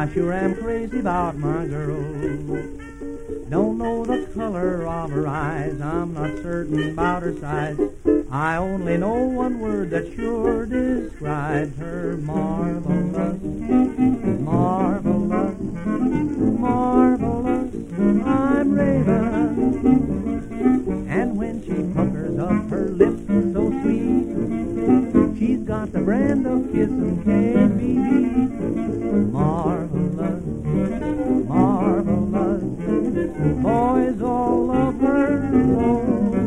sure am crazy about my girl. Don't know the color of her eyes, I'm not certain about her size. I only know one word that sure describes her: marvelous, marvelous, marvelous. I'm raving. And when she puckers up her lips so sweet, she's got the brand of kissing can't be beat. Marvelous, marvelous. Boys all love her so.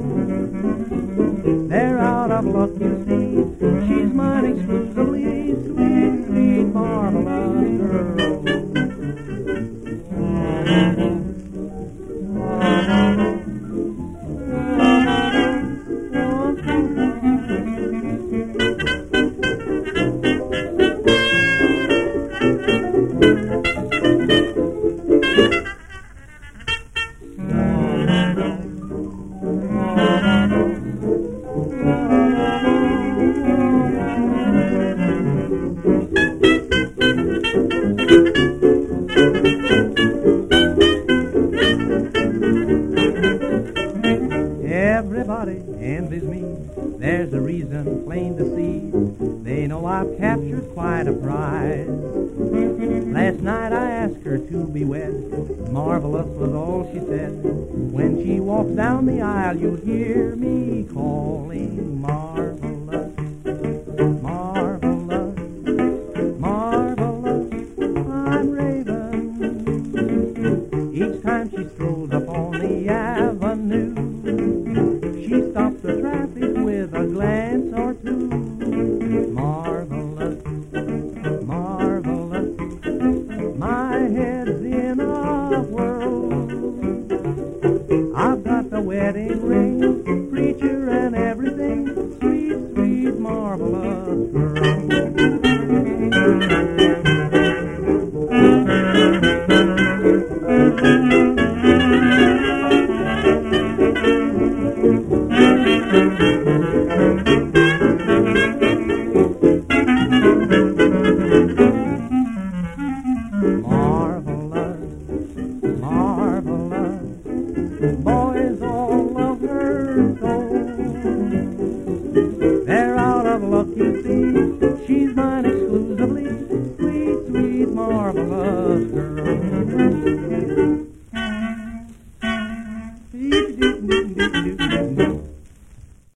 They're out of luck, you see. She's mine exclusively. Sweet, sweet, marvelous girl. Everybody envies me, there's a reason plain to see. They know I've captured quite a prize. Last night I asked her to be wed, marvelous was all she said. When she walks down the aisle you'll hear me calling marvelous, marvelous, marvelous. I'm raving. Each time she strolls up on the avenue, she stops the traffic with a glance or two. Marvelous, marvelous. My head's in a whirl. I've got the wedding ring, preacher and everything. Sweet, sweet, marvelous girl. Marvelous, marvelous. Boys all love her so. They're out of luck, you see. She's mine exclusively. Sweet, sweet, marvelous girl.